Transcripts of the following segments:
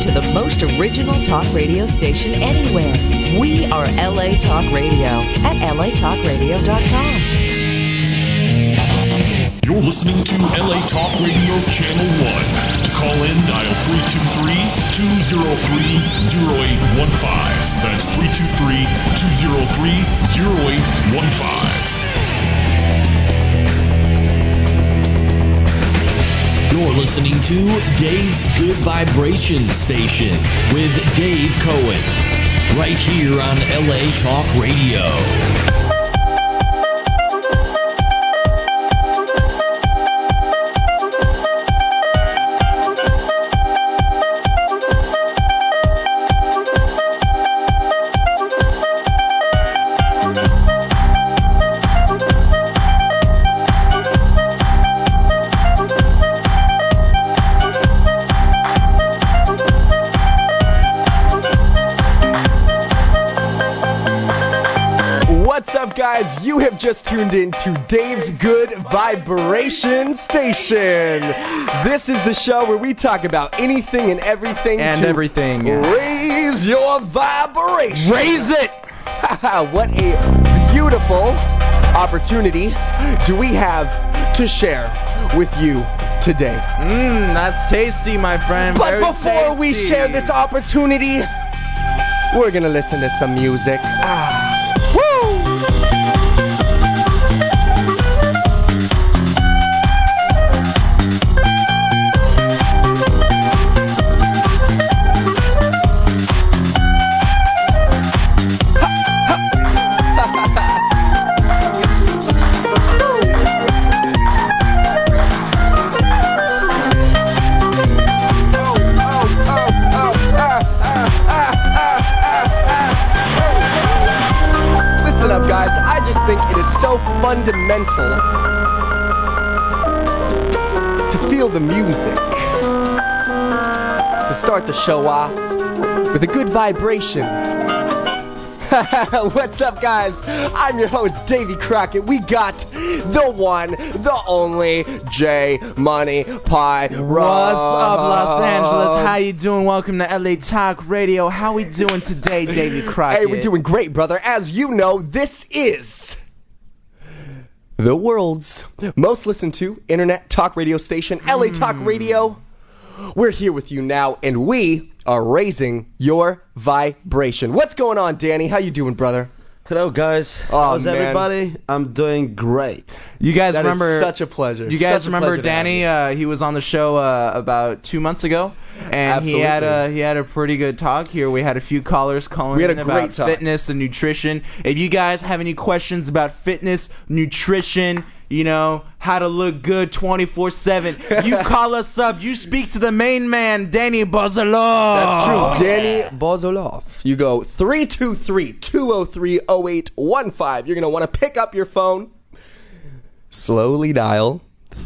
to the most original talk radio station anywhere. We are LA Talk Radio at latalkradio.com. You're listening to LA Talk Radio Channel 1. To call in, dial 323-203-0815. That's 323-203-0815. You're listening to Dave's Good Vibration Station with Dave Cohen. Right here on LA Talk Radio. Guys, you have just tuned in to Dave's Good Vibration Station. This is the show where we talk about anything and everything raise your vibration. Raise it! What a beautiful opportunity do we have to share with you today. That's tasty, my friend. But Very before we tasty. share this opportunity, we're going to listen to some music. Fundamental to feel the music, to start the show off with a good vibration. What's up, guys? I'm your host, Davey Crockett. We got the one, the only J Money Pie. What's up, Los Angeles? How you doing? Welcome to LA Talk Radio. How we doing today, Davey Crockett? Hey, we're doing great, brother. As you know, this is the world's most listened to internet talk radio station, LA Talk Radio. We're here with you now, and we are raising your vibration. What's going on, Danny? How you doing, brother? Hello, guys. How's everybody? I'm doing great. You guys that remember? Is such a pleasure. You guys remember Danny? He was on the show about 2 months ago, and Absolutely. he had a pretty good talk here. We had a few callers calling in about fitness and nutrition. If you guys have any questions about fitness, nutrition, you know, how to look good 24/7, you call us up. You speak to the main man, Danny Bozolov. That's true, Danny Bozolov. You go 323-203-0815. You're going to want to pick up your phone. Slowly dial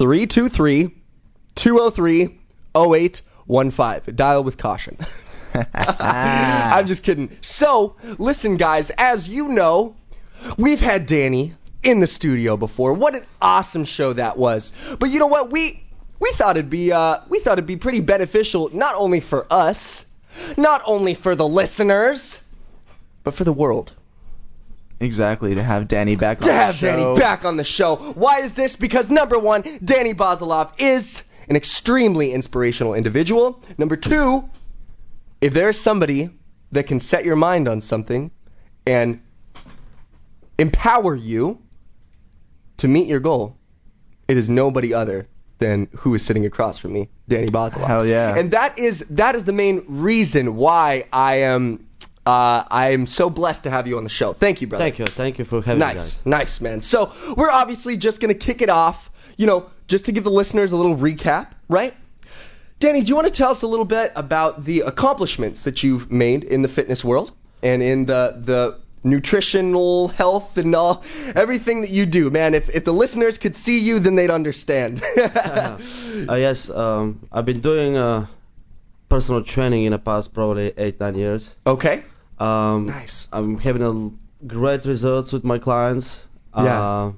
323-203-0815. Dial with caution. I'm just kidding. So, listen, guys, as you know, we've had Danny in the studio before. What an awesome show that was. But you know what? We thought it'd be pretty beneficial, not only for us, not only for the listeners, but for the world. Exactly, to have Danny back on the show. To have Danny back on the show. Why is this? Because number one, Danny Bozolov is an extremely inspirational individual. Number two, if there's somebody that can set your mind on something and empower you to meet your goal, it is nobody other than who is sitting across from me, Danny Bozolov. Hell yeah. And that is the main reason why I am so blessed to have you on the show. Thank you, brother. Thank you for having me. Nice, man. So we're obviously just going to kick it off, just to give the listeners a little recap, right? Danny, do you want to tell us a little bit about the accomplishments that you've made in the fitness world and in the nutritional health and all, everything that you do, man? If the listeners could see you, then they'd understand. Yes, I've been doing personal training in the past probably 8-9 years. Okay. Nice. I'm having great results with my clients. Yeah.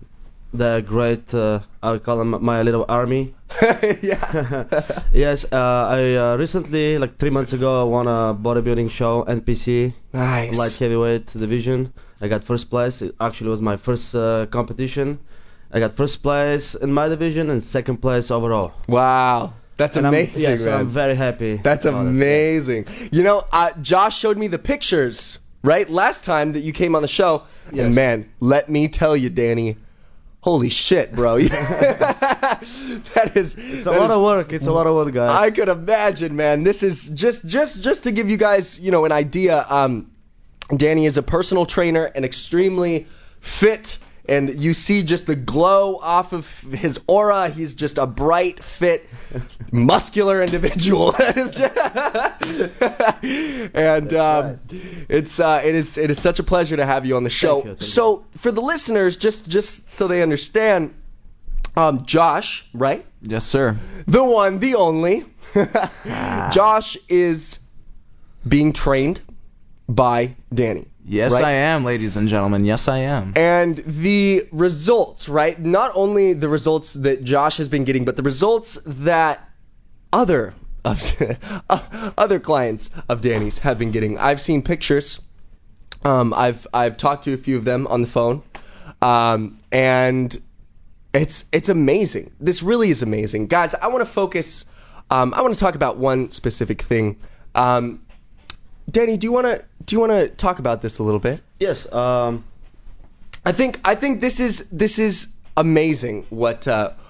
They're great. I call them my little army. Yeah. Yes, I recently, like 3 months ago, I won a bodybuilding show, NPC, Nice. light heavyweight division. I got first place. It actually was my first competition. I got first place in my division and second place overall. Wow. That's And amazing, yes, man. I'm very happy. That's about it. amazing. You know, Josh showed me the pictures, right, last time that you came on the show. Yes. And man, let me tell you, Danny, holy shit, bro. That is. It's a lot of work. It's a lot of work, guys. I could imagine, man. This is just to give you guys, you know, an idea. Danny is a personal trainer and extremely fit. And you see just the glow off of his aura. He's just a bright, fit, muscular individual. And it is such a pleasure to have you on the show. Thank you. So for the listeners, just so they understand, Josh, right? Yes, sir. The one, the only. Josh is being trained by Danny. Yes, right? I am, ladies and gentlemen. Yes, I am. And the results, right? Not only the results that Josh has been getting, but the results that other clients of Danny's have been getting. I've seen pictures. I've talked to a few of them on the phone, and it's amazing. This really is amazing, guys. I want to focus. I want to talk about one specific thing. Danny, do you want to talk about this a little bit? Yes. I think this is amazing what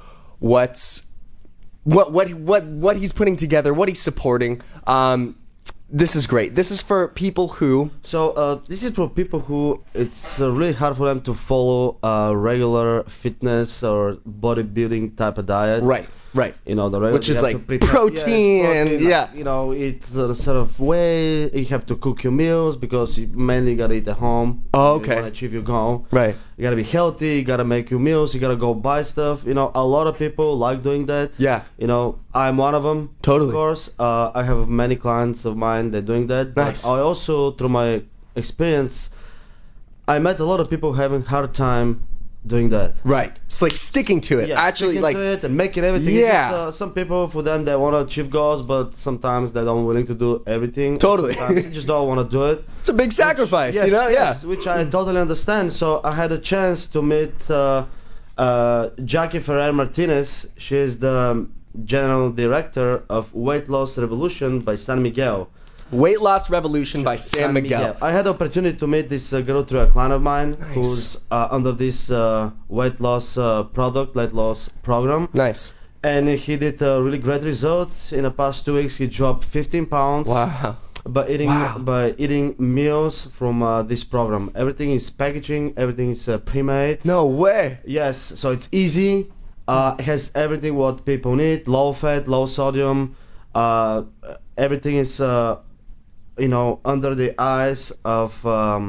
he's putting together, what he's supporting. This is great. This is for people who. So this is for people who it's really hard for them to follow a regular fitness or bodybuilding type of diet. Right. You know, the regular, which is you have like to prepare- protein and like, you know, it's a sort of way you have to cook your meals because you mainly gotta eat at home. Oh, You okay. wanna achieve your goal. Right. You gotta be healthy. You gotta make your meals. You gotta go buy stuff. You know, a lot of people like doing that. Yeah. You know, I'm one of them. Totally. Of course, I have many clients of mine that doing that. Nice. But I also, through my experience, I met a lot of people having hard time doing that. Right. It's like sticking to it. Yeah, Actually, sticking like. to it and making everything. Yeah. It's just, some people, for them, they want to achieve goals, but sometimes they don't willing to do everything. Totally. Sometimes they just don't want to do it. It's a big sacrifice, Yes, you know? yes, Yeah. which I totally understand. So I had a chance to meet Jackie Ferrer Martinez. She's the general director of Weight Loss Revolution by San Miguel. Weight Loss Revolution by San Miguel. I had the opportunity to meet this girl through a client of mine Nice. who's under this weight loss weight loss program. Nice. And he did really great results. In the past 2 weeks, he dropped 15 pounds. Wow. By eating meals from this program. Everything is packaging, everything is pre-made. No way. Yes, so it's easy. It has everything what people need: low fat, low sodium. Everything is under the eyes of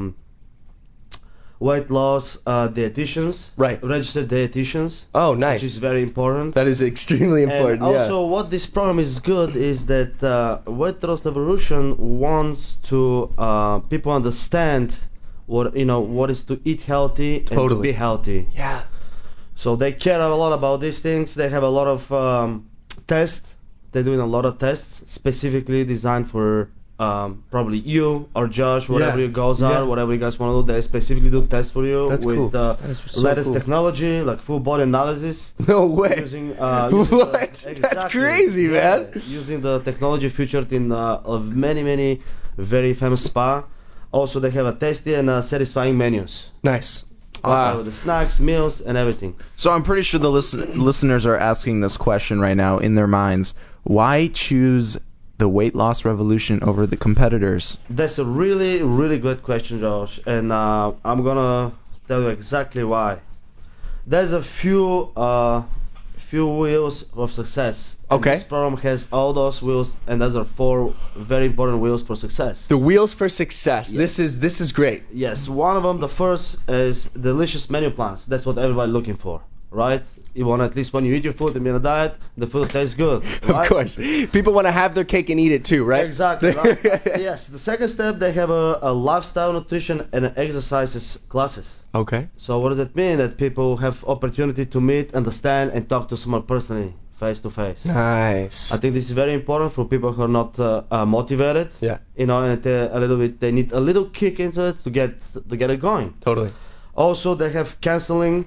weight loss dietitians, Right. registered dietitians. Oh, Which nice. is very important. That is extremely important. And also, what this program is good is that Weight Loss Revolution wants to people understand what is to eat healthy and to Totally. be healthy. Yeah. So they care a lot about these things. They have a lot of tests. They're doing a lot of tests specifically designed for probably you or Josh, whatever Yeah. your goals are, Yeah. whatever you guys want to do. They specifically do tests for you That's with cool. That is so latest cool. technology like full body analysis. No way. Using What? That's crazy, man. Using the technology featured in of many very famous spa. Also, they have a tasty and satisfying menus. Nice. Also, Wow. the snacks, meals, and everything. So I'm pretty sure the listeners are asking this question right now in their minds. Why choose the Weight Loss Revolution over the competitors? That's a really good question, Josh, and I'm gonna tell you exactly why. There's a few wheels of success. And Okay. this program has all those wheels, and those are 4 very important wheels for success. The wheels for success. Yes. This is great. Yes, one of them, the first, is delicious menu plans. That's what everybody's looking for. right? You want at least when you eat your food and be on a diet, the food tastes good. Right? Of course. People want to have their cake and eat it too, right? Exactly. Right? Yes. The second step, they have a lifestyle nutrition and exercises classes. Okay. So what does it mean? That people have opportunity to meet, understand, and talk to someone personally, face to face. Nice. I think this is very important for people who are not motivated. Yeah. You know, and they need a little kick into it to get it going. Totally. Also, they have counseling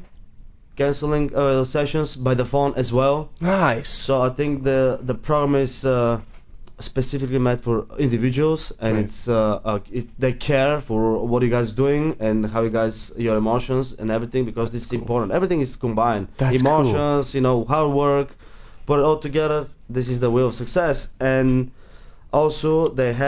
sessions by the phone as well. Nice. So I think the program is specifically made for individuals, and right. they care for what you guys doing and how you guys, your emotions and everything, because this is important. Everything is combined. That's emotions, cool. You know, hard work, put it all together. This is the way of success. And also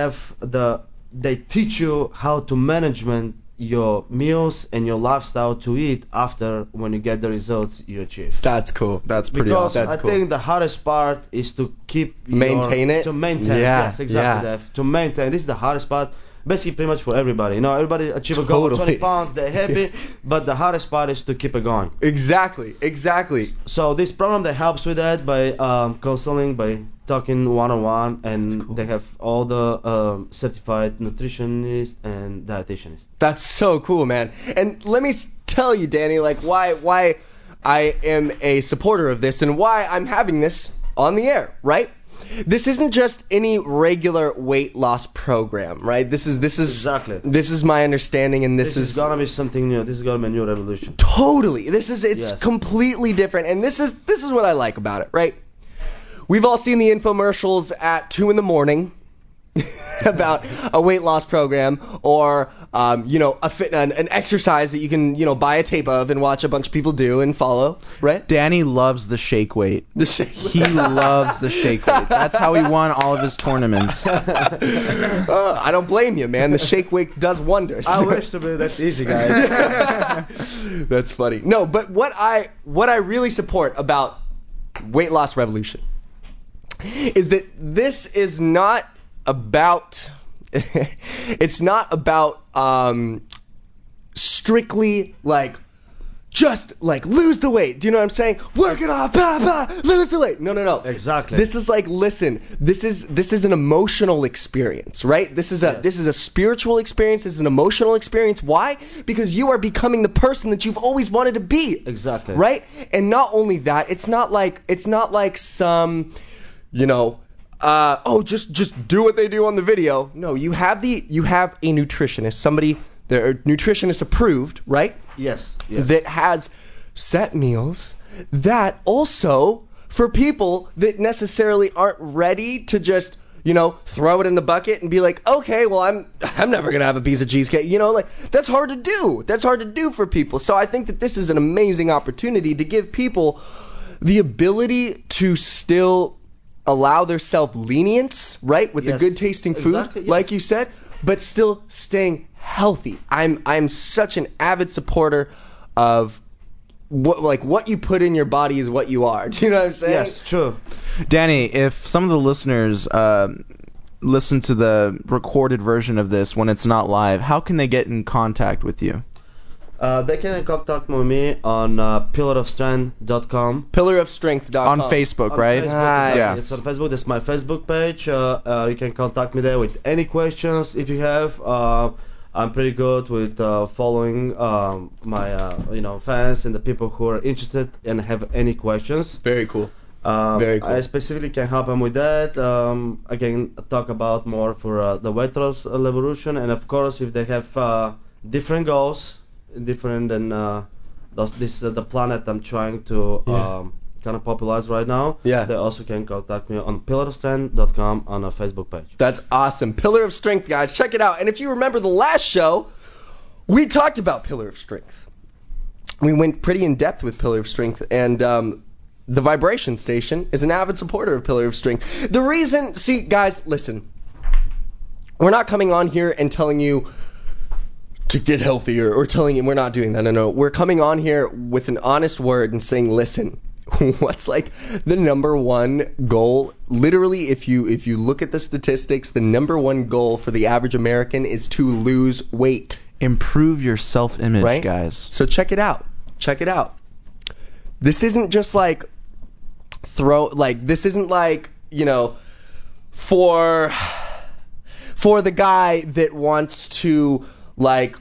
they teach you how to management your meals and your lifestyle to eat after when you get the results you achieve. That's cool. That's pretty because awesome. That's I cool. think the hardest part is to maintain it. To maintain. Yeah. Yes, exactly. Yeah. Dave. To maintain. This is the hardest part. Basically, pretty much for everybody. You know, everybody achieve a goal of 20 pounds, they're happy. But the hardest part is to keep it going. Exactly. So this program that helps with that by counseling, by talking one-on-one, and cool. they have all the certified nutritionists and dietitianists. That's so cool, man. And let me tell you, Danny, like why I am a supporter of this and why I'm having this on the air, right? This isn't just any regular weight loss program, right? This is exactly. This is my understanding, and this is gonna be something new. This is gonna be a new revolution. Totally. It's completely different, and this is what I like about it, right? We've all seen the infomercials at 2 a.m. about a weight loss program or an exercise that you can buy a tape of and watch a bunch of people do and follow, right? Danny loves the shake weight. He loves the shake weight. That's how he won all of his tournaments. I don't blame you, man. The shake weight does wonders. I wish to be that easy, guys. That's funny. No, but what I really support about Weight Loss Revolution is that this is not about it's not about strictly like just like lose the weight. Do you know what I'm saying? Work it off, lose the weight. No. Exactly. This is like, listen, this is an emotional experience, right? This is a spiritual experience. This is an emotional experience. Why? Because you are becoming the person that you've always wanted to be. Exactly. Right? And not only that, it's not like some, just do what they do on the video. No, you have a nutritionist, somebody that are nutritionist approved, right? Yes. That has set meals that also for people that necessarily aren't ready to just, throw it in the bucket and be like, okay, well, I'm never going to have a piece of cheesecake. That's hard to do. That's hard to do for people. So I think that this is an amazing opportunity to give people the ability to still allow their self-lenience, right, with the good tasting food, exactly, yes. like you said, but still staying healthy. I'm such an avid supporter of what you put in your body is what you are. Do you know what I'm saying? Yes, true. Danny, if some of the listeners listen to the recorded version of this when it's not live, how can they get in contact with you? They can contact me on pillarofstrength.com. Pillarofstrength.com. On Facebook, right? Facebook, Nice. Yeah. It's on Facebook. That's my Facebook page. You can contact me there with any questions if you have. I'm pretty good with following my fans and the people who are interested and have any questions. Very cool. Very cool. I specifically can help them with that. I can talk about more for the weight loss revolution, and of course, if they have different goals, different than this the planet I'm trying to kind of popularize right now. Yeah. They also can contact me on pillarofstrength.com on a Facebook page. That's awesome. Pillar of Strength, guys. Check it out. And if you remember the last show, we talked about Pillar of Strength. We went pretty in depth with Pillar of Strength, and the Vibration Station is an avid supporter of Pillar of Strength. The reason, see, guys, listen. We're not coming on here and telling you to get healthier or telling you we're not doing that. No. We're coming on here with an honest word and saying, listen, what's like the number one goal? Literally, if you look at the statistics, the number one goal for the average American is to lose weight. Improve your self-image, right? guys. So check it out. this isn't just like this isn't like, you know, for the guy that wants to like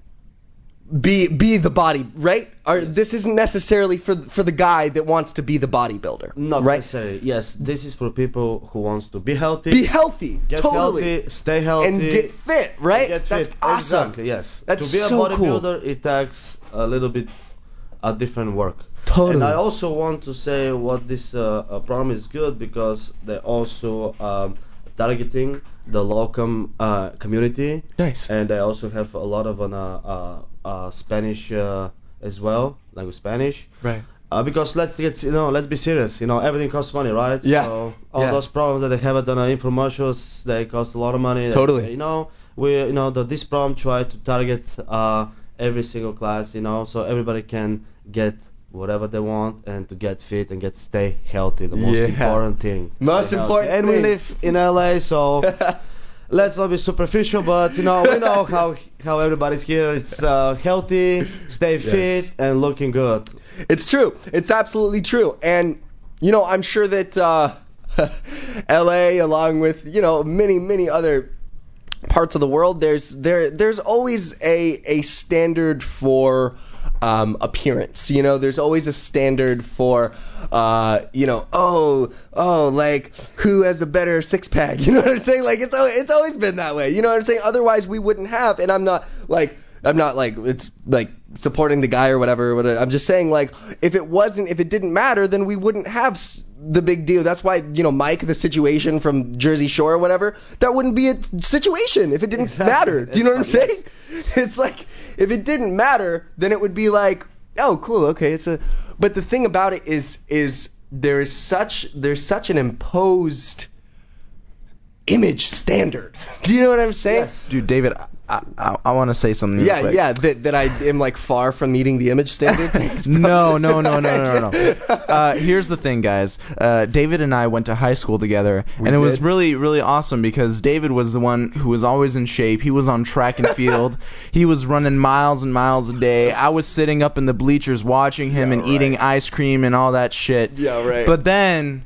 be the body, right? Or this isn't necessarily for the guy that wants to be the bodybuilder. Not right? necessarily. Yes, this is for people who wants to be healthy. Be healthy. Get totally. healthy, stay healthy. And get fit, right? Get fit. That's awesome. Exactly, yes. That's to be so a bodybuilder, it takes a little bit a different work. Totally. And I also want to say what this program is good because they're also targeting the local community. Nice. And they also have a lot of Spanish as well, language Spanish. Right. Because let's be serious. You know, everything costs money, right? Yeah. So all those programs that they have on infomercials, they cost a lot of money. Totally. This program try to target every single class. You know, so everybody can get whatever they want and to get fit and stay healthy. The most important thing. Most important thing. And we live in LA, so let's not be superficial, but we know how everybody's here. It's healthy, stay fit, and looking good. It's true. It's absolutely true. And I'm sure that LA, along with many other parts of the world, there's always a standard for appearance. There's always a standard for like who has a better six pack. You know what I'm saying? Like it's always been that way. You know what I'm saying? Otherwise we wouldn't have. And I'm not like it's like supporting the guy or whatever. I'm just saying, like, if it didn't matter, then we wouldn't have the big deal. That's why, Mike, the situation from Jersey Shore or whatever, that wouldn't be a situation if it didn't matter. Do you know what I'm saying? It's like, if it didn't matter, then it would be like, oh, cool, okay. But the thing about it is there's such an imposed image standard. Do you know what I'm saying? Yes. Dude, David, I want to say something. Yeah, real quick. that I am like far from meeting the image standard. No. Here's the thing, guys. David and I went to high school together, and it was really, really awesome because David was the one who was always in shape. He was on track and field. He was running miles and miles a day. I was sitting up in the bleachers watching him eating ice cream and all that shit. Yeah, right. But then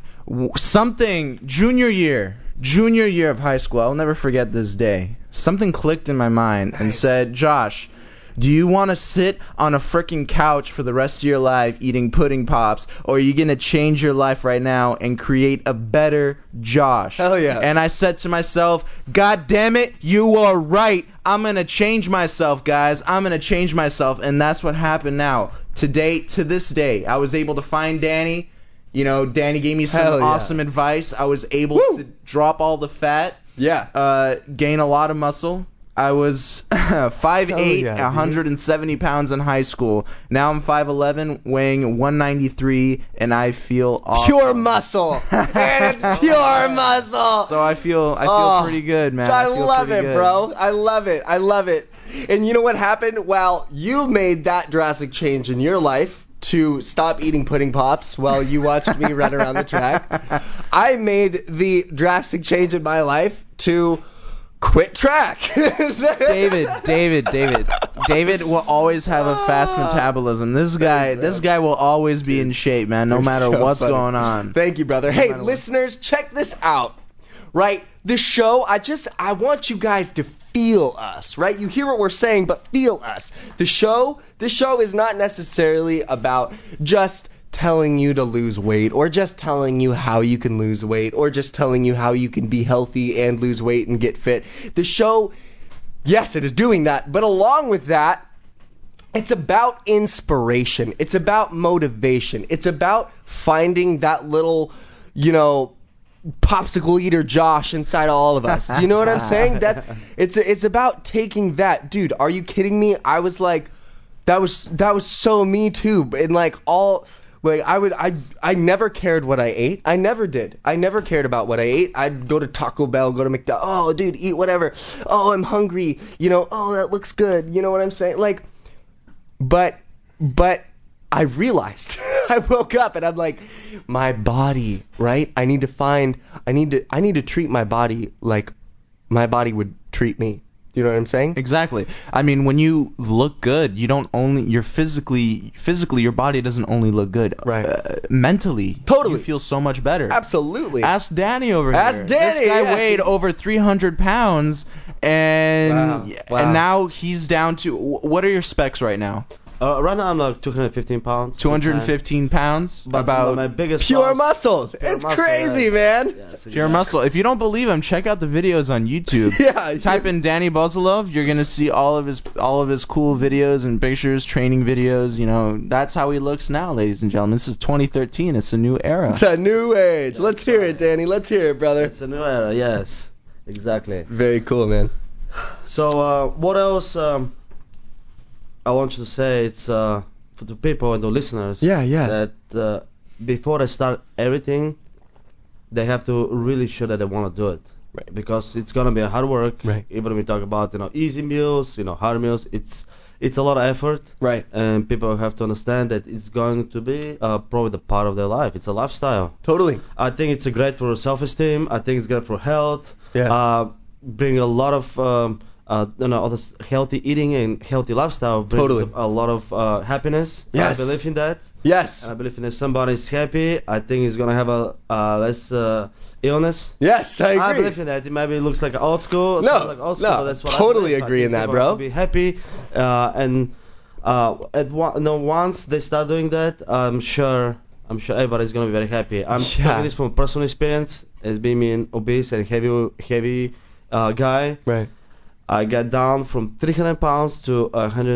junior year of high school, I'll never forget this day. Something clicked in my mind and said, Josh, do you want to sit on a freaking couch for the rest of your life eating pudding pops, or are you going to change your life right now and create a better Josh? Hell yeah. And I said to myself, God damn it, you are right. I'm going to change myself, guys. I'm going to change myself. And that's what happened now. To this day, I was able to find Danny. Danny gave me some awesome advice. I was able to drop all the fat. Yeah. Gain a lot of muscle. I was 5'8", 170 pounds in high school. Now I'm 5'11", weighing 193, and I feel awesome. Pure muscle. Man, it's pure muscle. So I feel pretty good, man. I love it, bro. I love it. And you know what happened? Well, you made that drastic change in your life to stop eating pudding pops while you watched me run around the track. I made the drastic change in my life to quit track. David will always have a fast metabolism. This guy will always be in shape, man, no matter what's going on. Thank you, brother. Hey, listeners, check this out. Right? This show, I want you guys to feel us, right? You hear what we're saying, but feel us. This show is not necessarily about just telling you to lose weight, or just telling you how you can lose weight, or just telling you how you can be healthy and lose weight and get fit. The show, yes, it is doing that, but along with that, it's about inspiration. It's about motivation. It's about finding that little, popsicle eater Josh inside all of us. Do you know what I'm saying? It's about taking that. Dude, are you kidding me? I was like, that was so me too. And I never cared what I ate. I never did. I never cared about what I ate. I'd go to Taco Bell, go to McDonald's. Oh, dude, eat whatever. Oh, I'm hungry. Oh, that looks good. You know what I'm saying? Like, but I realized, I woke up and I'm like, my body, right? I need to treat my body like my body would treat me. Do you know what I'm saying? Exactly. I mean, when you look good, you're physically, your body doesn't only look good. Right. Mentally. Totally. You feel so much better. Absolutely. Ask Danny over here. Ask Danny. This guy weighed over 300 pounds, and now he's down to, what are your specs right now? Right now I'm like 215 pounds. 215 pounds? But about my biggest pure muscle. It's muscle, crazy, yes. man. Yes, exactly. Pure muscle. If you don't believe him, check out the videos on YouTube. Yeah. Type in Danny Bozolov. You're gonna see all of his cool videos and pictures, training videos. You know, that's how he looks now, ladies and gentlemen. This is 2013. It's a new era. It's a new age. Let's hear it, Danny. Let's hear it, brother. It's a new era. Yes, exactly. Very cool, man. So what else? I want you to say it's for the people and the listeners. Yeah. That before they start everything, they have to really show that they want to do it. Right. Because it's gonna be a hard work. Right. Even when we talk about easy meals, hard meals, it's a lot of effort. Right. And people have to understand that it's going to be probably the part of their life. It's a lifestyle. Totally. I think it's great for self-esteem. I think it's great for health. Yeah. Bring a lot of other healthy eating and healthy lifestyle brings Totally. a lot of happiness. Yes. I believe in that. Yes. And I believe if somebody's happy, I think he's gonna have a less illness. Yes, I agree. I believe in that. It maybe looks like old school. No, like old school, no, but that's what totally I believe. agree in that, bro. Be happy, and once they start doing that, I'm sure everybody's gonna be very happy. I'm talking this from personal experience, as being an obese and heavy guy. Right. I got down from 300 pounds to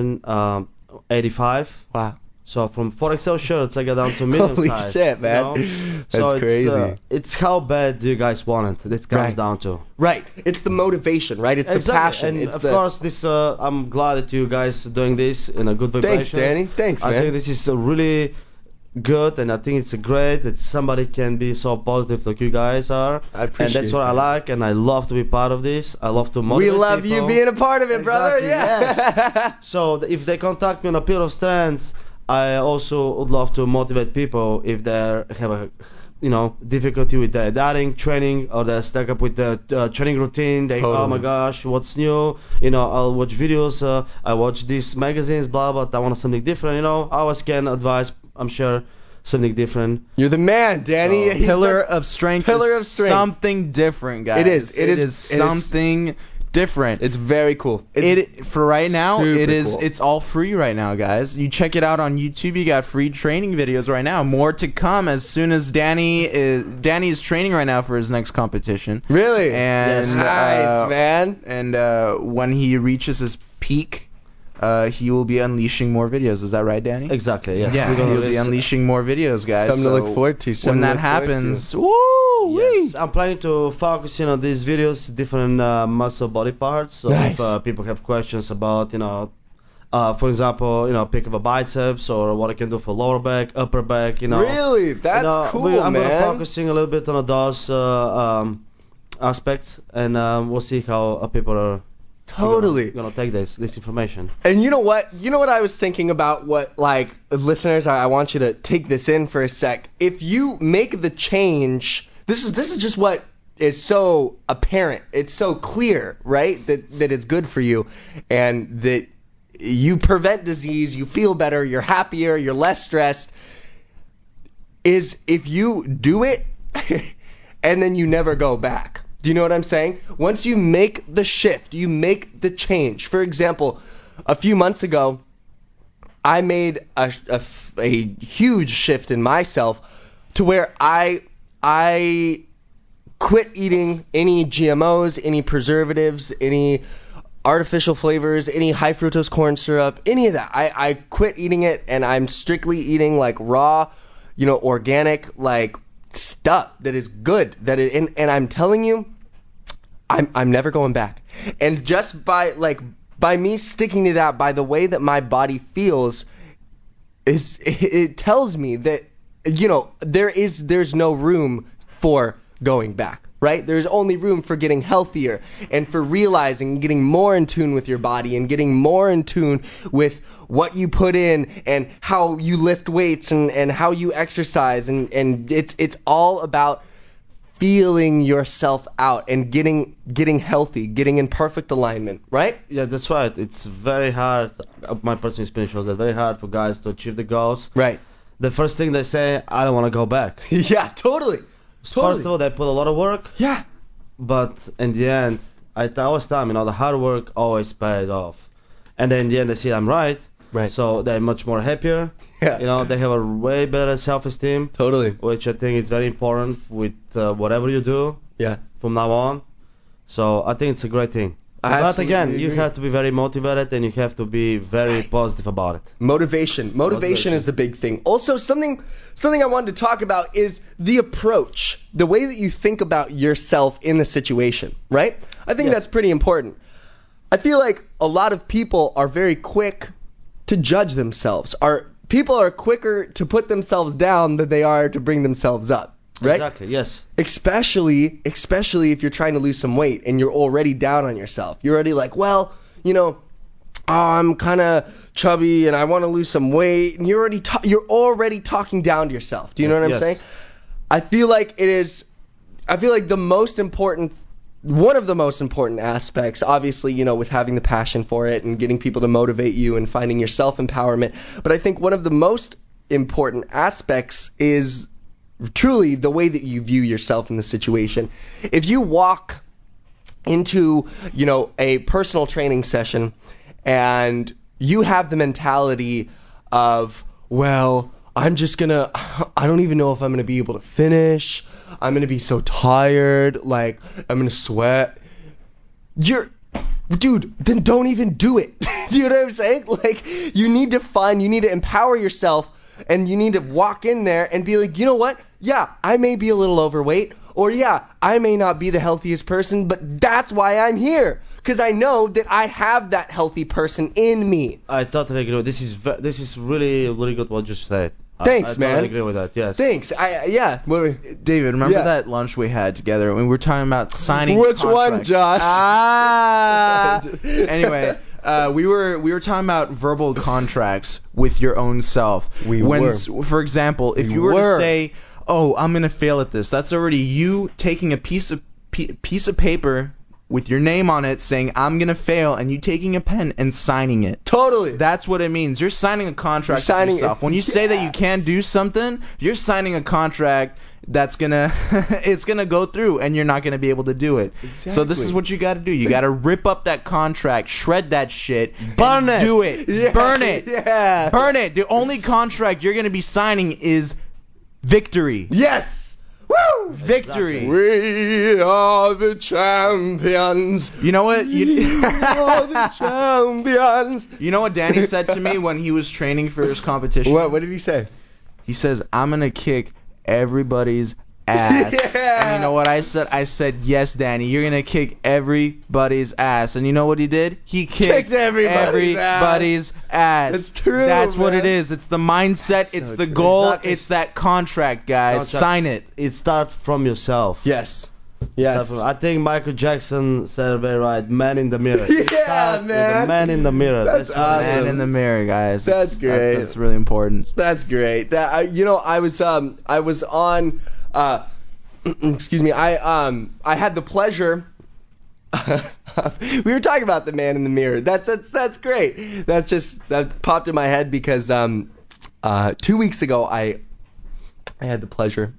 185. Wow. So from 4XL shirts, I got down to medium Holy size. shit, man. That's so crazy. It's how bad do you guys want it? This comes down to. Right. It's the motivation, right? It's the passion. And it's of course, this. I'm glad that you guys are doing this in a good vibration. Thanks, Danny. Thanks, man. I think this is really good, and I think it's great that somebody can be so positive like you guys are. I appreciate And that's what I like, and I love to be part of this. I love to motivate We love people. you being a part of it, brother. Exactly, Yeah. yes. So if they contact me on a Pillar of Strength, I also would love to motivate people if they have a difficulty with their dieting, training, or they're stuck up with the training routine. They oh my gosh, what's new? I'll watch videos. I watch these magazines, blah blah. I want something different. I always can advise. I'm sure something different. You're the man, Danny. So, Pillar of Strength. Something different, guys. It is something different. It's very cool. For right now, cool. It's all free right now, guys. You check it out on YouTube. You got free training videos right now. More to come as soon as Danny is training right now for his next competition. Really? And nice, man. And when he reaches his peak, he will be unleashing more videos. Is that right, Danny? Exactly. Yes. Yeah. He'll be unleashing more videos, guys. Something to look forward to. When that happens, woo! Yes, I'm planning to focus on these videos, different muscle body parts. So nice. If people have questions about, for example, pick up a biceps or what I can do for lower back, upper back, Really? That's cool, I'm man. gonna focusing a little bit on those aspects, and we'll see how people are. Totally. Gonna take this information. And you know what? I was thinking about what, like, listeners, I want you to take this in for a sec. If you make the change, this is just what is so apparent. It's so clear, right? That it's good for you and that you prevent disease, you feel better, you're happier, you're less stressed. Is if you do it and then you never go back. Do you know what I'm saying? Once you make the shift, you make the change. For example, a few months ago, I made a huge shift in myself to where I quit eating any GMOs, any preservatives, any artificial flavors, any high fructose corn syrup, any of that. I quit eating it, and I'm strictly eating like raw, organic, like stuff that is good. And I'm telling you, I'm never going back. And just by me sticking to that, by the way that my body feels, it tells me that there's no room for going back, right? There's only room for getting healthier and for realizing and getting more in tune with your body and getting more in tune with what you put in and how you lift weights and how you exercise, and it's all about feeling yourself out and getting healthy, getting in perfect alignment, right? Yeah, that's right. It's very hard. My personal experience shows that very hard for guys to achieve the goals. Right. The first thing they say, I don't want to go back. Yeah, totally. First of all, they put a lot of work. Yeah. But in the end, I always tell them, the hard work always pays off. And then in the end, they see I'm right. Right. So they're much more happier. Yeah. They have a way better self-esteem. Totally. Which I think is very important with whatever you do. Yeah. From now on. So I think it's a great thing. But again, you have to be very motivated and you have to be very positive about it. Motivation is the big thing. Also, something I wanted to talk about is the approach, the way that you think about yourself in the situation, right? I think that's pretty important. I feel like a lot of people are very quick to judge themselves. People are quicker to put themselves down than they are to bring themselves up. Right? Exactly, yes. Especially if you're trying to lose some weight and you're already down on yourself. You're already like, well, I'm kind of chubby and I want to lose some weight. And you're already talking down to yourself. Do you know what I'm saying? I feel like one of the most important aspects, obviously, with having the passion for it and getting people to motivate you and finding your self-empowerment. But I think one of the most important aspects is truly the way that you view yourself in the situation. If you walk into, a personal training session and you have the mentality of, well, I don't even know if I'm going to be able to finish. I'm going to be so tired. Like, I'm going to sweat. Dude, then don't even do it. Do you know what I'm saying? Like, you need to empower yourself. And you need to walk in there and be like, you know what? Yeah, I may be a little overweight. Or yeah, I may not be the healthiest person, but that's why I'm here. Because I know that I have that healthy person in me. I totally agree. This is really, really good what you said. Thanks, man. I totally agree with that, yes. Thanks. David, remember that lunch we had together when we were talking about signing Which contracts? one, Josh? Anyway. We were talking about verbal contracts with your own self. For example, if you were to say, "Oh, I'm gonna fail at this," that's already you taking a piece of paper with your name on it saying, "I'm gonna fail," and you taking a pen and signing it. Totally. That's what it means. You're signing a contract with yourself. When you say that you can't do something, you're signing a contract that's it's gonna go through, and you're not gonna be able to do it. Exactly. So this is what you got to do. You got to rip up that contract, shred that shit, burn it. Do it. Yeah. Burn it. Yeah. Burn it. The only contract you're gonna be signing is victory. Yes. Woo! Victory. Exactly. We are the champions. You know what? We are the champions. You know what Danny said to me when he was training for his competition? What did he say? He says, "I'm gonna kick everybody's ass." Yeah. And you know what I said? I said, "Yes, Danny, you're gonna kick everybody's ass." And you know what he did? He kicked everybody's ass. It's true. That's man. what it is. It's the mindset. It's the goal. Exactly. It's that contract, guys. Sign it. It starts from yourself. Yes. I think Michael Jackson said it very right. Man in the mirror. Yeah, man. The man in the mirror. That's awesome. Man in the mirror, guys. That's great. That's really important. That's great. I was on. Excuse me. I had the pleasure. We were talking about the man in the mirror. That's great. That popped in my head because 2 weeks ago I had the pleasure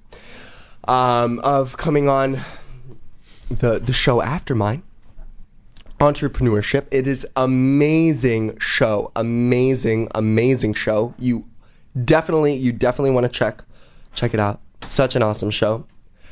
of coming on the show after mine, Entrepreneurship. It is amazing show, amazing show. You definitely want to check it out. Such an awesome show.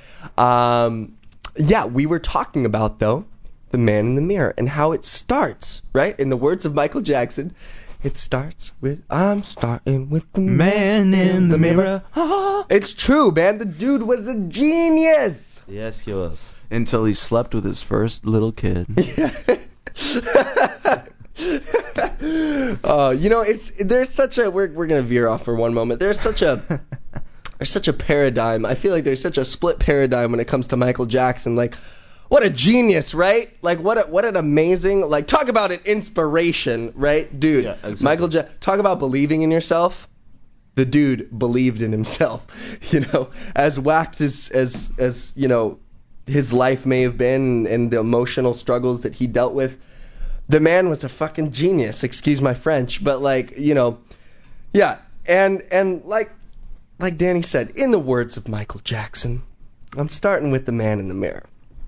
We were talking about though the man in the mirror and how it starts, right? In the words of Michael Jackson, it starts with, "I'm starting with the man in the mirror." It's true, man. The dude was a genius. Yes, he was. Until he slept with his first little kid. There's such a, we're gonna veer off for one moment. There's such a paradigm. I feel like there's such a split paradigm when it comes to Michael Jackson. Like, what a genius, right? Like, what an amazing, like, talk about an inspiration, right? Dude, yeah, exactly. Michael Jackson, talk about believing in yourself. the dude believed in himself. As whacked as his life may have been and the emotional struggles that he dealt with, the man was a fucking genius. Excuse my French, but yeah. And like Danny said, in the words of Michael Jackson, I'm starting with the man in the mirror.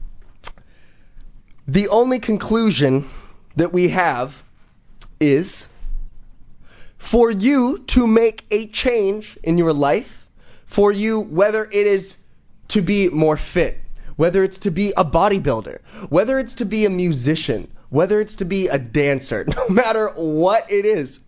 The only conclusion that we have is for you to make a change in your life, for you, whether it is to be more fit, whether it's to be a bodybuilder, whether it's to be a musician, whether it's to be a dancer, no matter what it is,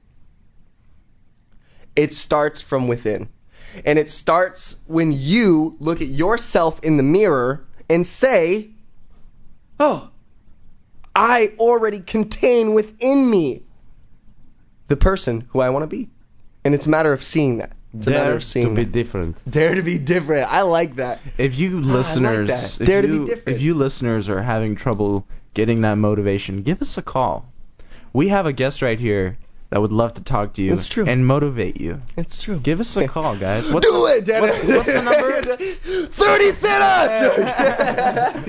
it starts from within. And it starts when you look at yourself in the mirror and say, oh, I already contain within me the person who I want to be. And it's a matter of seeing that. It's a matter of seeing to be different. Dare to be different. I like that. If you listeners, Dare to be different. If you listeners are having trouble getting that motivation, give us a call. We have a guest right here that would love to talk to you and motivate you. It's true. Give us a call, guys. Do it, Dennis. What's the number? 30 Cent us!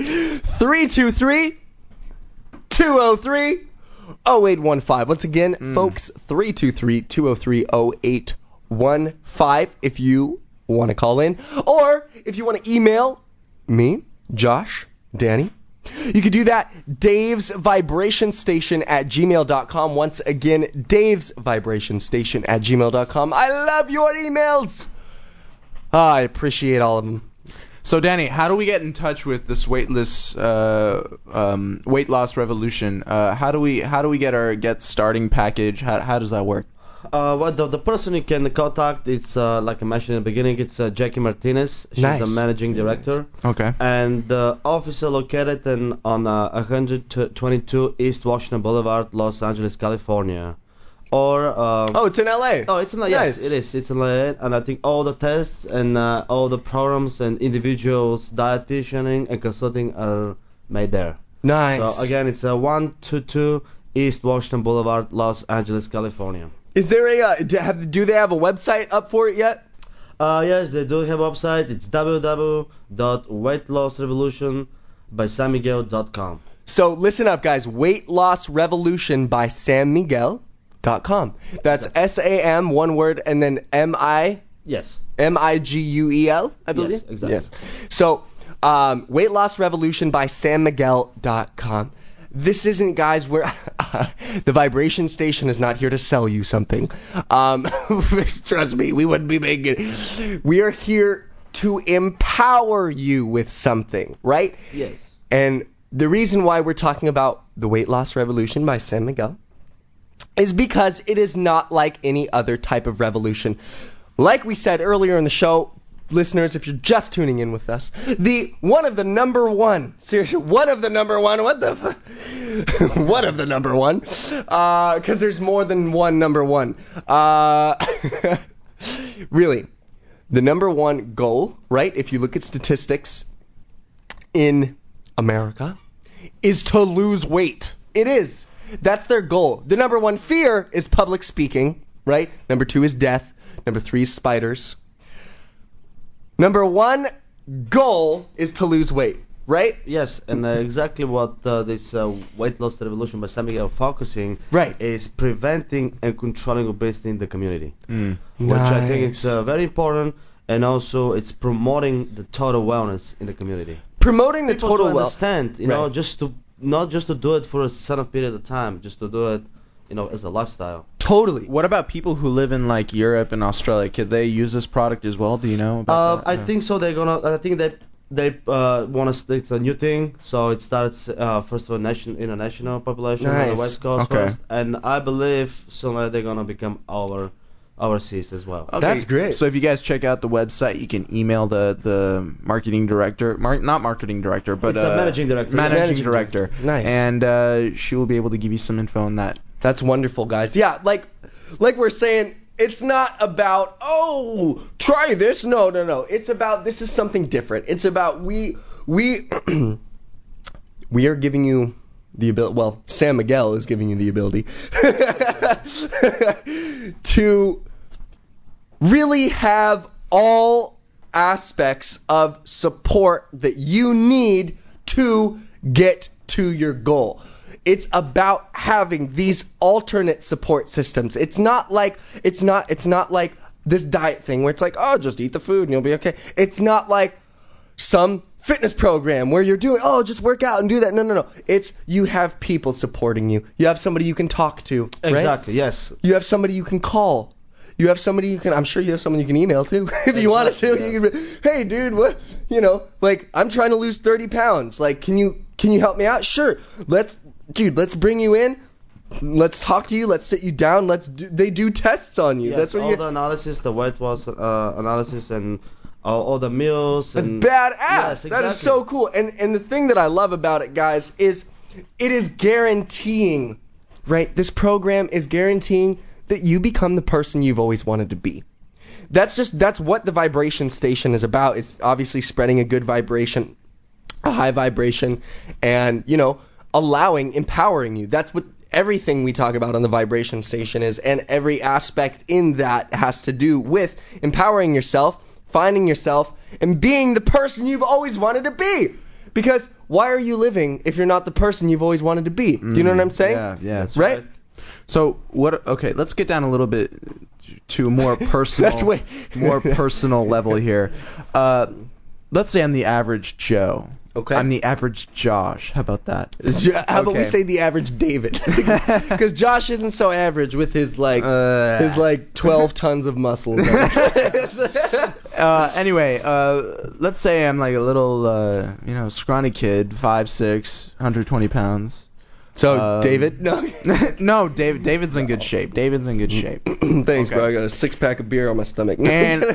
323-203-0815. Once again, folks, 323-203-0815 if you want to call in. Or if you want to email me, Josh, Danny, you can do that, davesvibrationstation@gmail.com. Once again, davesvibrationstation@gmail.com. I love your emails. I appreciate all of them. So, Danny, how do we get in touch with this weight loss revolution? How do we get our starting package? How does that work? The person you can contact, it's like I mentioned in the beginning, it's Jackie Martinez. She's the managing director. Okay. And the office is located on 122 East Washington Boulevard, Los Angeles, California. Or it's in LA. Oh, it's in LA. Nice. Yes, it is. It's in LA, and I think all the tests and all the programs and individuals dietitianing and consulting are made there. Nice. So again, it's 122 East Washington Boulevard, Los Angeles, California. Is there do they have a website up for it yet? Yes, they do have a website. It's www.weightlossrevolutionbysanmiguel.com. So listen up, guys. weightlossrevolutionbysanmiguel.com. That's SAM, one word, and then MI. Yes. MIGUEL, I believe. Yes, exactly. Yes. So weightlossrevolutionbysanmiguel.com. This isn't, guys, where the vibration station is not here to sell you something. Trust me, we wouldn't be making it. We are here to empower you with something, right? Yes. And the reason why we're talking about the Weight Loss Revolution by San Miguel is because it is not like any other type of revolution. Like we said earlier in the show, listeners, if you're just tuning in with us, one of the number one, because there's more than one number one. Really, the number one goal, right, if you look at statistics in America, is to lose weight. It is. That's their goal. The number one fear is public speaking, right? Number 2 is death. Number 3 is spiders. Number one goal is to lose weight, right? Yes, and exactly what this Weight Loss Revolution by San Miguel focusing is preventing and controlling obesity in the community, which I think is very important, and also it's promoting the total wellness in the community. Promoting the total wellness. Understand, not just to do it for a certain period of time, just to do it, as a lifestyle. Totally. What about people who live in like Europe and Australia? Could they use this product as well? Do you know about that? I think so. I think they want to. It's a new thing, so it starts first of all international population on the West Coast first, and I believe soon they're gonna become overseas as well. Okay. That's great. So if you guys check out the website, you can email the marketing director, not marketing director, but managing director. Managing director. Nice. And she will be able to give you some info on that. That's wonderful, guys. Yeah, like we're saying, it's not about, try this. No. It's about, this is something different. It's about we are giving you the ability, well, San Miguel is giving you the ability to really have all aspects of support that you need to get to your goal. It's about having these alternate support systems. It's not like this diet thing where it's like, oh, just eat the food and you'll be okay. It's not like some fitness program where you're doing, oh, just work out and do that. No. It's you have people supporting you. You have somebody you can talk to. Right? Exactly, yes. You have somebody you can call. You have somebody you can, I'm sure you have someone you can email to if you wanted to. Yeah. You can be, hey, dude, what, like, I'm trying to lose 30 pounds. Like, can you help me out? Sure. Let's bring you in. Let's talk to you. Let's sit you down. They do tests on you. Yes, that's what all the analysis, the weight loss analysis, and all the meals. That's badass. Yes, exactly. That is so cool. And the thing that I love about it, guys, is it is guaranteeing, right? This program is guaranteeing that you become the person you've always wanted to be. That's what the vibration station is about. It's obviously spreading a good vibration, a high vibration, and, empowering you. That's what everything we talk about on the vibration station is, and every aspect in that has to do with empowering yourself, finding yourself, and being the person you've always wanted to be. Because why are you living if you're not the person you've always wanted to be? Do you know what I'm saying? Yeah, that's right. So okay, let's get down a little bit to a more personal, more personal level here. Let's say I'm the average Joe. Okay. I'm the average Josh. How about that? How about we say the average David? Because Josh isn't so average with his 12 tons of muscle. Anyway, let's say I'm like a little, scrawny kid, 5'6", 120 pounds. So David? No. No, David's in good shape. Thanks, bro. I got a 6-pack of beer on my stomach. And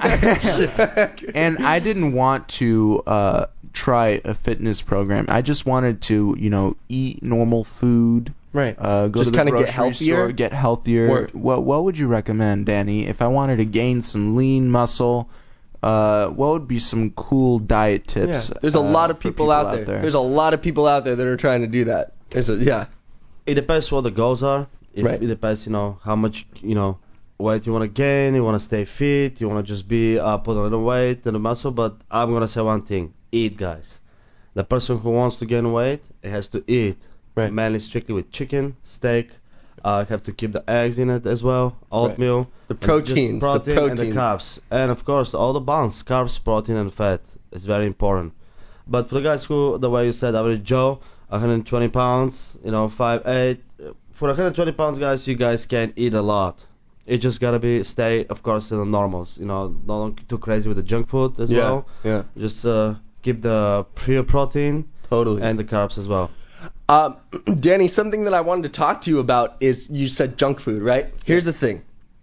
I didn't want to try a fitness program. I just wanted to, eat normal food. Right. Go just to the grocery get healthier. Store, get healthier. Word. What would you recommend, Danny? If I wanted to gain some lean muscle, what would be some cool diet tips? Yeah. There's a lot of people out there. There's a lot of people out there that are trying to do that. It depends what the goals are. Right. It depends, how much, weight you want to gain. You want to stay fit. You want to just be put on the weight and the muscle. But I'm gonna say one thing: eat, guys. The person who wants to gain weight, it has to eat. Right. Mainly strictly with chicken, steak. Have to keep the eggs in it as well. Oatmeal. Right. The proteins. Protein and the carbs. And of course, all the bonds: carbs, protein, and fat. It's very important. But for the guys who, the way you said, average Joe, 120 pounds, 5'8". For 120 pounds, guys, you guys can eat a lot. It just gotta stay, of course, in the normals. Not too crazy with the junk food as well. Yeah. Just keep the pure protein. Totally. And the carbs as well. Danny, something that I wanted to talk to you about is you said junk food, right? Here's the thing.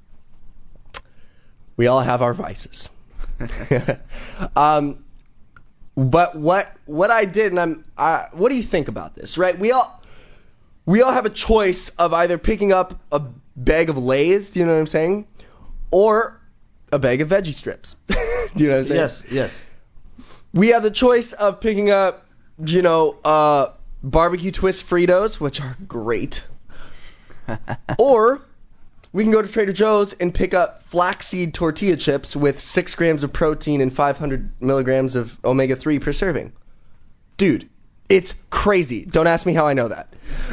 We all have our vices. But what I did, and what do you think about this, right? We all have a choice of either picking up a bag of Lay's, do you know what I'm saying, or a bag of veggie strips. Do you know what I'm saying? Yes. We have the choice of picking up, barbecue twist Fritos, which are great, or we can go to Trader Joe's and pick up flaxseed tortilla chips with 6 grams of protein and 500 milligrams of omega-3 per serving. Dude, it's crazy. Don't ask me how I know that.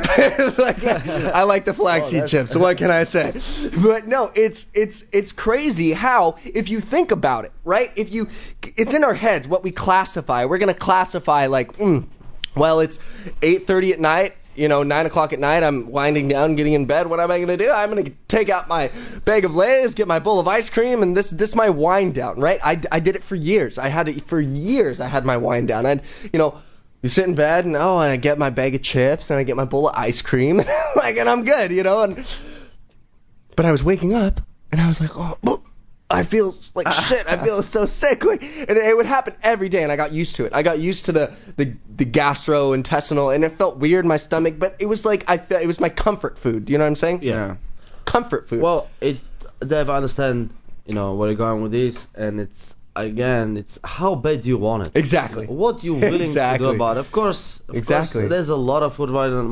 I like the flaxseed chips. So what can I say? But no, it's crazy how, if you think about it, right? It's in our heads what we classify. We're gonna classify like, well, it's 8:30 at night. 9 o'clock at night, I'm winding down, getting in bed. What am I going to do? I'm going to take out my bag of Lay's, get my bowl of ice cream, and this is my wind down, right? I did it for years. I had my wind down. You sit in bed, and I get my bag of chips, and I get my bowl of ice cream, and I'm good, But I was waking up, and I was like, I feel like shit. I feel so sick. And it would happen every day, and I got used to it. I got used to the gastrointestinal, and it felt weird in my stomach, but it was like it was my comfort food. Do you know what I'm saying? Yeah. Comfort food. Well, Dave, I understand, where you're going with this, and again, it's how bad you want it. Exactly. What you willing Exactly. to do about it. Of course, there's a lot of food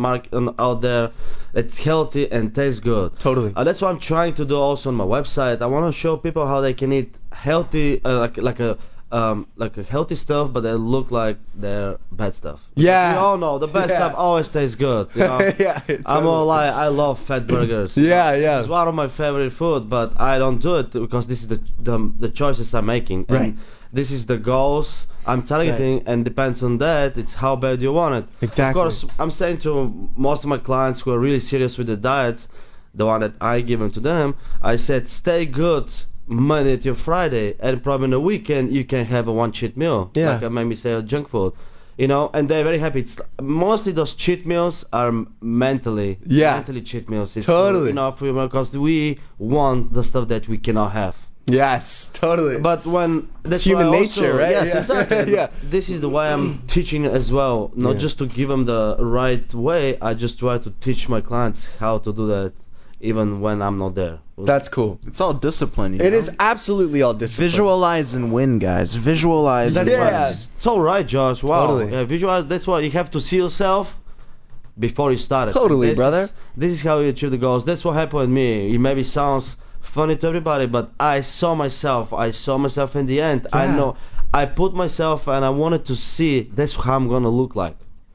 out there that's healthy and tastes good. Totally. That's what I'm trying to do also on my website. I want to show people how they can eat healthy, like a healthy stuff, but they look like they're bad stuff. Yeah. We all know the bad stuff always tastes good. You know? Yeah. Totally. I'm all like, I love fat burgers. Yeah. It's one of my favorite food, but I don't do it because this is the choices I'm making. And Right. This is the goals I'm targeting, and depends on that. It's how bad you want it. Exactly. Of course, I'm saying to most of my clients who are really serious with the diets, the one that I give them to them, I said, stay good Monday to Friday, and probably on the weekend you can have a one cheat meal. Yeah. Like I maybe say junk food. You know, and they're very happy. It's mostly those cheat meals are mentally cheat meals. It's Totally. Because we want the stuff that we cannot have. Yes, totally. But when that's it's human nature, right? Yes, Yeah. exactly. Yeah. This is the way I'm teaching as well. Not just to give them the right way. I just try to teach my clients how to do that, even when I'm not there. That's cool. It's all discipline. It is absolutely all discipline. Visualize and win, guys. Visualize. That's and win. Yeah. It's all right, Josh. Wow. Totally. Yeah, visualize. That's why you have to see yourself before you start it. Totally, brother. This is how you achieve the goals. That's what happened with me. It maybe sounds funny to everybody, but I saw myself in the end. I know I put myself and I wanted to see that's how I'm gonna look like,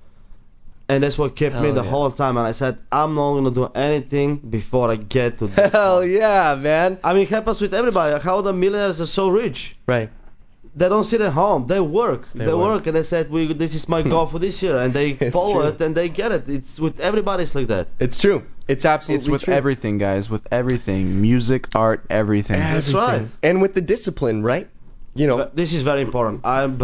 and that's what kept me the whole time. And I said, I'm not gonna do anything before I get to that Hell point. yeah, man. I mean, it happens with everybody. How the millionaires are so rich. Right. They don't sit at home. They work. They They work. work, and they said, "This is my goal for this year," and they It's follow true. it, and they get it. It's with everybody. It's like that. It's true. It's absolutely It's with true. everything, guys. With everything. Music, art, everything. That's right. And with the discipline, right? You know. But this is very important.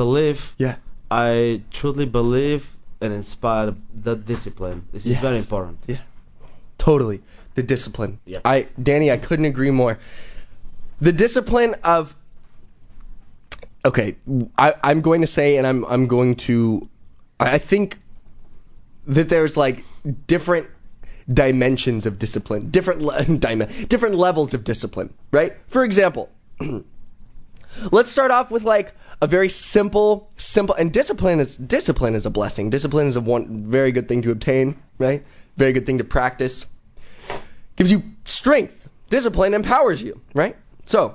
I truly believe and inspire the discipline. This is very important. Yeah. Totally. The discipline. Yeah. Danny, I couldn't agree more. The discipline of. Okay, I'm going to say, and I'm going to. I think that there's like different dimensions of discipline, different levels of discipline, right? For example, let's start off with like a very simple, and discipline is a blessing. Discipline is a very good thing to obtain, right? Very good thing to practice. Gives you strength. Discipline empowers you, right? So,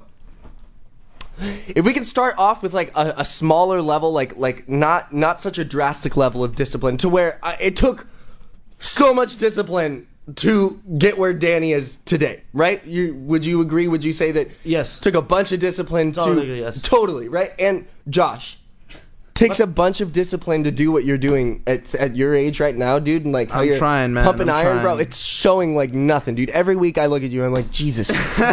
if we can start off with like a smaller level, like not such a drastic level of discipline, to where it took so much discipline to get where Danny is today, right? Would you agree? Would you say that? Yes. Took a bunch of discipline Totally to agree, yes. Totally, right? And Josh takes a bunch of discipline to do what you're doing at your age right now, dude, and like how I'm you're trying, man. pumping I'm iron, bro. trying. It's showing like nothing, dude. Every week I look at you and I'm like, Jesus.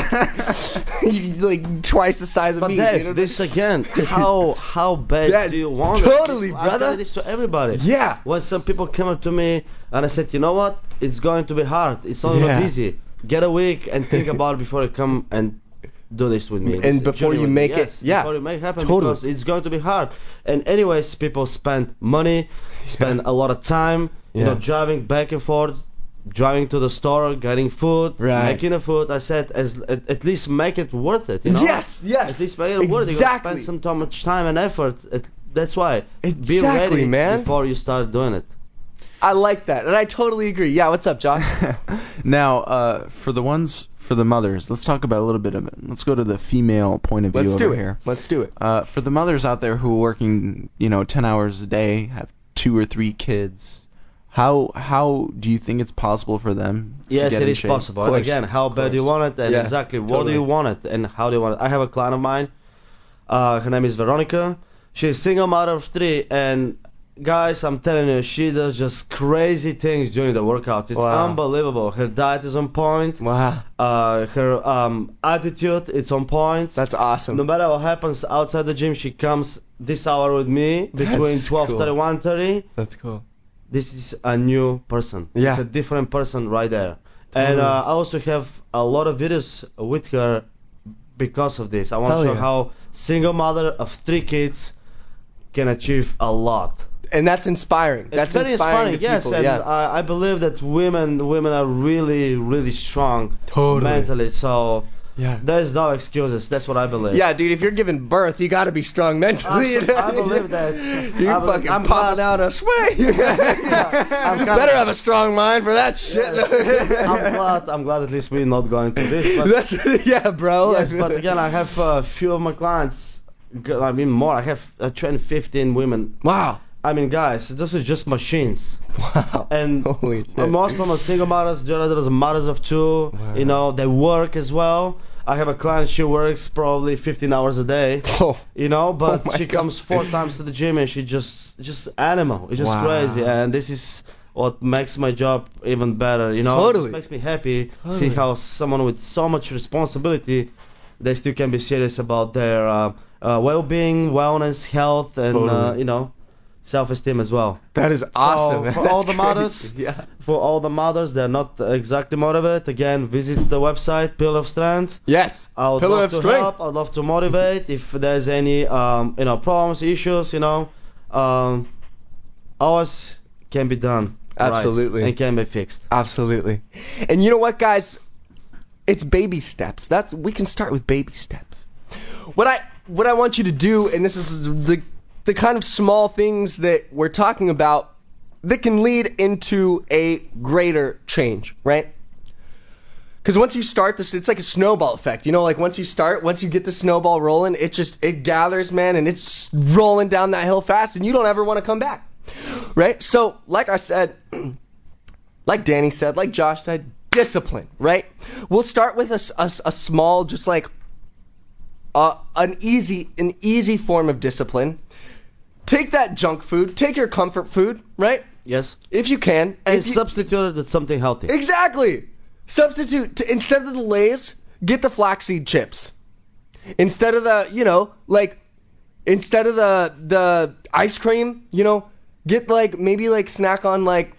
You're like twice the size of But me. Dave, dude. this again, how bad Yeah, do you want it? totally, I brother. tell this to everybody. Yeah. When some people come up to me and I said, you know what? It's going to be hard. It's not Yeah. easy. Get a week and think about it before you come and do this with me. And before you make it, before you make it happen, Totally. because it's going to be hard. And anyways, people spend money, spend a lot of time, driving back and forth, driving to the store, getting food, Right. making the food. I said, at least make it worth it. You know? Yes. At least make it worth it. You're gonna Exactly. spend so much time and effort. That's why. Be Exactly, ready man. before you start doing it. I like that, and I totally agree. Yeah, what's up, Josh? Now, for the mothers, let's talk about a little bit of it. Let's go to the female point of view Let's over do it. here. Let's do it. For the mothers out there who are working, 10 hours a day, have 2 or 3 kids, how do you think it's possible for them to Yes, get it in is shape? possible. Of And course. again, how bad do you want it, and Yeah, exactly what totally. do you want it, and how do you want it. I have a client of mine. Her name is Veronica. She's a single mother of 3, and guys, I'm telling you, she does just crazy things during the workout. It's Wow. unbelievable. Her diet is on point. Wow, Her attitude, it's on point. that's awesome. No matter what happens outside the gym, she comes this hour with me between That's 12:30 cool. 1:30. That's cool. This is a new person. Yeah. It's a different person right there. And Totally. I also have a lot of videos with her because of this. I want Hell to show yeah. how single mother of 3 kids can achieve a lot. And that's inspiring. It's That's very inspiring, to yes, people. and Yeah. I believe that women are really, really strong Totally. mentally. So Yeah. There's no excuses. That's what I believe. Yeah, dude, if you're giving birth, you got to be strong mentally. I believe that. I'm popping out a sway. You better have a strong mind for that shit. Yeah. I'm glad at least we're not going to this. Yeah, bro. Yes, but again, I have a few of my clients. I mean, more. I have trained 15 women. Wow. I mean, guys, this is just machines. Wow. And holy shit. most of them are single mothers. The others are mothers of two. Wow. You know, they work as well. I have a client, she works probably 15 hours a day. Oh. You know, but she God. comes 4 times to the gym and she just animal. It's just Wow. crazy. And this is what makes my job even better. You know, Totally. It makes me happy. Totally. See how someone with so much responsibility, they still can be serious about their well-being, wellness, health, and Totally. you know, self-esteem as well. That is awesome. So for That's all the crazy. mothers, Yeah. for all the mothers, they're not exactly motivated. Again, visit the website Pillar of Strength. Yes. I would Pillar love of to strength. help. I'd love to motivate. If there's any you know, problems, issues, you know, always can be done. Absolutely. Right, and can be fixed. Absolutely. And you know what, guys? It's baby steps. We can start with baby steps. What I want you to do, and this is the kind of small things that we're talking about that can lead into a greater change, right? Because once you start this, it's like a snowball effect. You know, like once you get the snowball rolling, it gathers, man, and it's rolling down that hill fast, and you don't ever want to come back, right? So, like I said, like Danny said, like Josh said, discipline, right? We'll start with a small, just like an easy form of discipline. Take that junk food, take your comfort food, right? Yes. If you can, And substitute it with something healthy. Exactly. Substitute instead of the Lay's, get the flaxseed chips. Instead of the, you know, like instead of the ice cream, you know, get like maybe like snack on like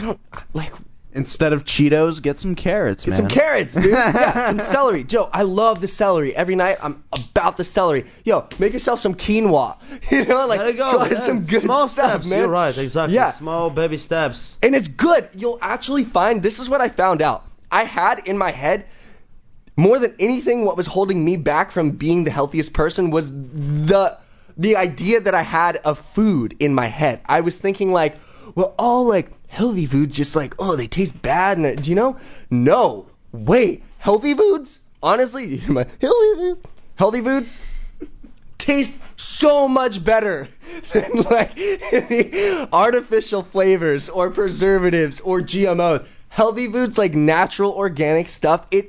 Instead of Cheetos, get some carrots, man. Get some carrots, dude. Yeah, some celery. Joe, I love the celery. Every night I'm about the celery. Yo, make yourself some quinoa. You know, like There you go. try Yeah, some good small stuff, steps. man. You're right, exactly. Yeah. Small baby steps. And it's good. You'll actually find, this is what I found out. I had in my head, more than anything, what was holding me back from being the healthiest person was the idea that I had of food in my head. I was thinking like, well, all like healthy foods just like, oh, they taste bad. And do you know? No. Wait. Healthy foods? Honestly, healthy foods taste so much better than like any artificial flavors or preservatives or GMOs. Healthy foods, like natural organic stuff, it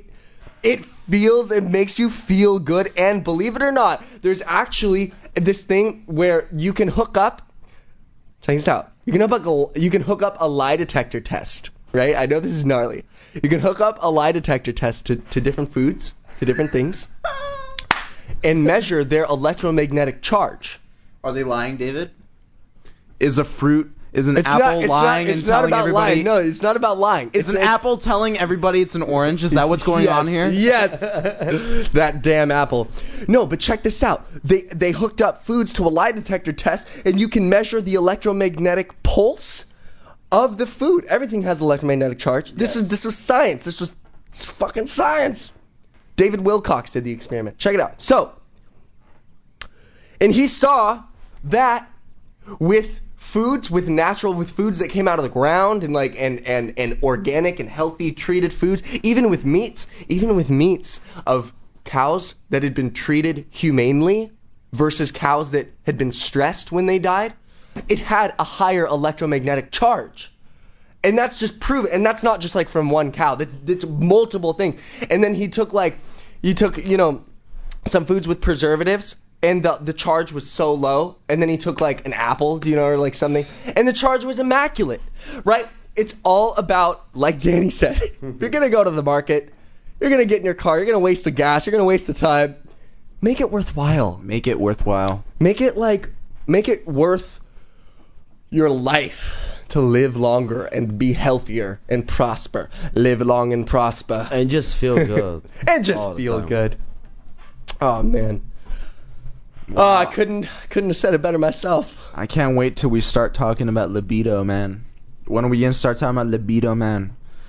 makes you feel good. And believe it or not, there's actually this thing where you can hook up. Check this out. You can hook up a lie detector test, right? I know this is gnarly. You can hook up a lie detector test to different foods, to different things, and measure their electromagnetic charge. Are they lying, David? Is an apple lying and telling everybody? Lying. No, it's not about lying. Is an apple telling everybody it's an orange? Is that what's going on here? Yes. That damn apple. No, but check this out. They hooked up foods to a lie detector test, and you can measure the electromagnetic pulse of the food. Everything has electromagnetic charge. This was science. This was fucking science. David Wilcox did the experiment. Check it out. So, and he saw that with foods that came out of the ground and like and organic and healthy treated foods, even with meats of cows that had been treated humanely versus cows that had been stressed when they died, it had a higher electromagnetic charge. And that's just proven, and that's not just like from one cow. That's multiple things. And then he took some foods with preservatives, and the charge was so low, and then he took like an apple, or like something, and the charge was immaculate, right? It's all about, like Danny said, if you're going to go to the market, you're going to get in your car, you're going to waste the gas, you're going to waste the time, make it worthwhile. Make it worthwhile. Make it worth your life to live longer and be healthier and prosper. Live long and prosper. And just feel good. And just feel good. Oh, man. Wow. Oh, I couldn't have said it better myself. I can't wait till we start talking about libido, man. When are we going to start talking about libido, man?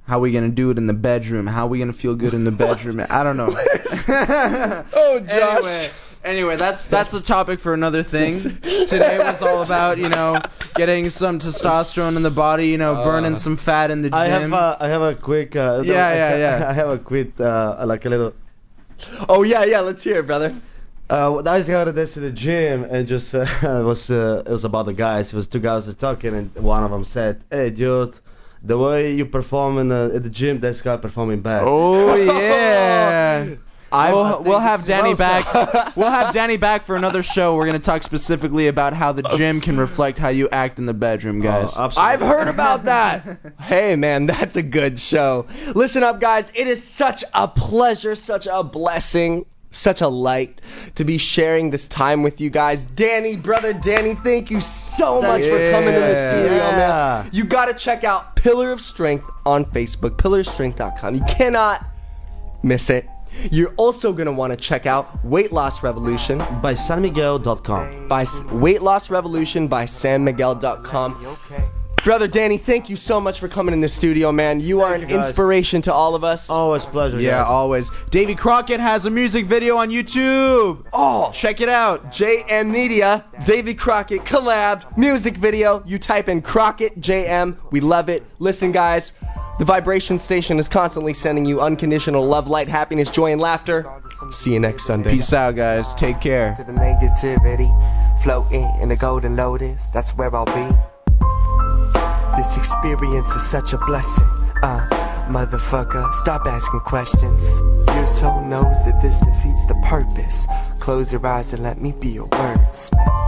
How are we going to do it in the bedroom? How are we going to feel good in the bedroom? I don't know. Oh, Josh. Anyway, that's a topic for another thing. Today was all about, getting some testosterone in the body, burning some fat in the gym. I have a quick I have a quick like a little. Oh yeah, let's hear it, brother. I just got this to the gym and just it was about the guys. It was two guys were talking and one of them said, "Hey, dude, the way you perform at the gym, this guy performing bad." Oh yeah. We'll have Danny back. We'll have Danny back for another show. We're gonna talk specifically about how the gym can reflect how you act in the bedroom, guys. I've heard about that. Hey man, that's a good show. Listen up, guys. It is such a pleasure, such a blessing, such a light to be sharing this time with you guys. Danny, brother Danny, thank you so much for coming to the studio, man. You gotta check out Pillar of Strength on Facebook, pillarstrength.com. You cannot miss it. You're also going to want to check out Weight Loss Revolution by sanmiguel.com. By Weight Loss Revolution by sanmiguel.com. Brother Danny, thank you so much for coming in the studio, man. You are an inspiration to all of us. Always a pleasure. Yeah, guys. Always. Davy Crockett has a music video on YouTube. Oh, check it out. JM Media, Davy Crockett collab, music video. You type in Crockett JM. We love it. Listen, guys. The Vibration Station is constantly sending you unconditional love, light, happiness, joy, and laughter. See you next Sunday. Peace out, guys. Take care. To the negativity, floating in the golden lotus, that's where I'll be. This experience is such a blessing. Motherfucker, stop asking questions. Your soul knows that this defeats the purpose. Close your eyes and let me be your words.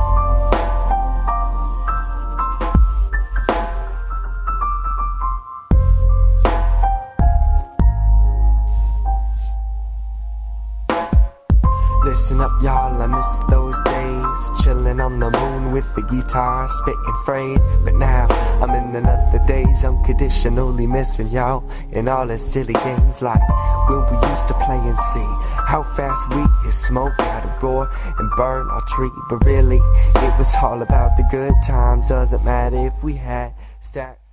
Listen up, y'all, I miss those days. Chilling on the moon with the guitar, spitting phrase. But now, I'm in another days, unconditionally missing y'all. And all the silly games like when we used to play and see how fast we hit smoke out of roar and burn our tree. But really, it was all about the good times. Doesn't matter if we had sat